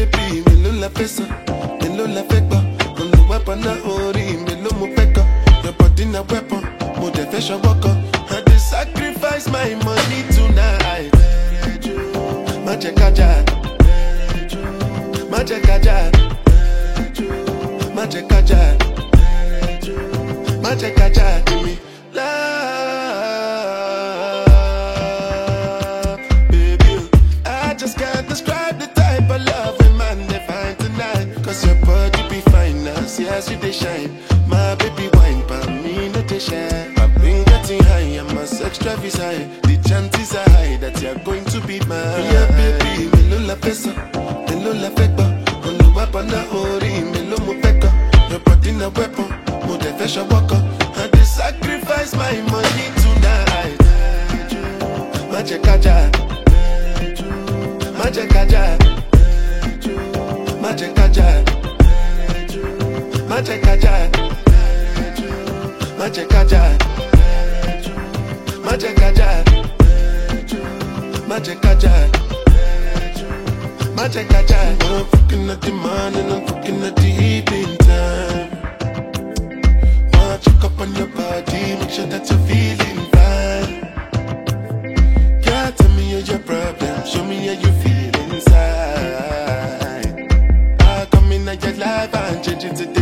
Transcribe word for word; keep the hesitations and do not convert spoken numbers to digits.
baby, me lo la fessa, me lo la fekba. Con the weapon na ori, me lo mo peka. Your body na weapon, mo de fashion worker. I dey sacrifice my money tonight. Maje kaja, maje kaja, maje kaja, maje kaja. Give me love, baby. I just can't describe the type of love a man they find tonight. Cause your body be fine now, see as you they shine. My baby wine, but me not they shine. I've been getting high, and my sex drive is high. The chances are high that you're going to be mine. Yeah, baby, me lo la pesa, me lo la fekba. On the weapon na ori, me lo mo peka. Your body na weapon, mo de fashion worker. I dey sacrifice my money tonight. Maje kaja, maje kaja, maje kaja, maje kaja, maje kaja, maje kaja, maje kaja, maje kaja. I'm fucking at the morning, I'm fucking at the evening time. Wanna check up on your body, make sure that you're feeling fine. Yeah, tell me your problem, show me how you feel inside. I come in at your life and change it today.